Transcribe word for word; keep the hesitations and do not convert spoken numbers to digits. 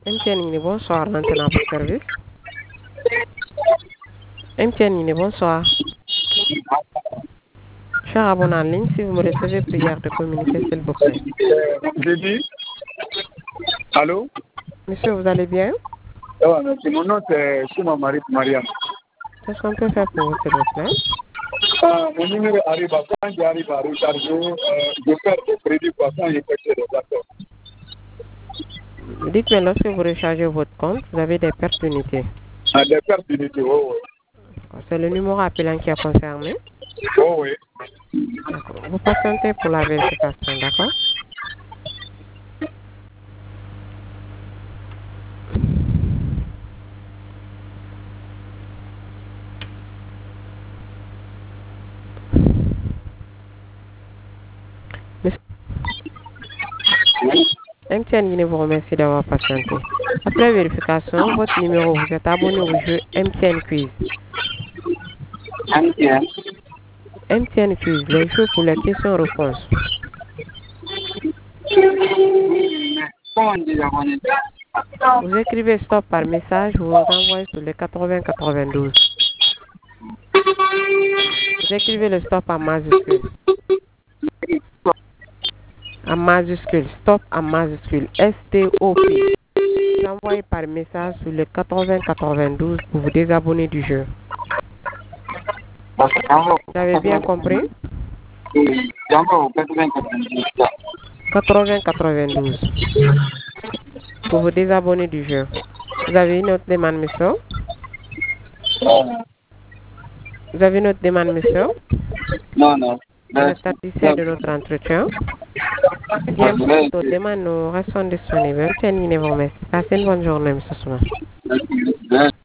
M T N Guinée, bonsoir, maintenant à votre service. M T N Guinée, bonsoir. Cher abonné en ligne, si vous me recevez, prière de communiquer, s'il vous plaît. J'ai dit. Allô? Monsieur, vous allez bien? Oh, merci. Mon nom, c'est Souma Marie Mariam. Qu'est-ce qu'on peut faire pour vous, s'il vous plaît? Ah, mon numéro arrive à quand j'arrive à recharger, euh, je perds le crédit pour quand j'effectue les accords. Dites-moi, lorsque vous rechargez votre compte, vous avez des pertes d'unité. Ah, des pertes d'unité, oh, oui. C'est le numéro appelant qui est concerné. Oh, oui. D'accord. Vous patientez pour la vérification, d'accord? Monsieur M T N Guinée vous remercie d'avoir patienté. Après vérification, votre numéro, vous êtes abonné au jeu M T N Quiz. M T N. M T N Quiz, les jeux pour les questions-réponses. Comment on dit abonné? Vous écrivez stop par message, vous vous envoyez sur les quatre-vingts quatre-vingt-douze. Vous écrivez le stop en majuscule. En majuscule, stop en majuscule, S T O P. Vous envoyez par message sur le quatre-vingts quatre-vingt-douze pour vous désabonner du jeu. Vous avez bien compris? quatre-vingts quatre-vingt-douze. Pour vous désabonner du jeu. Vous avez une autre demande, monsieur? Vous avez une autre demande, monsieur? Non, non. Vous êtes satisfait de notre entretien? Bien, pour d'autres demandes, nous restons disponibles. M T N Guinée vous remercie. Passez une bonne journée, monsieur Souma.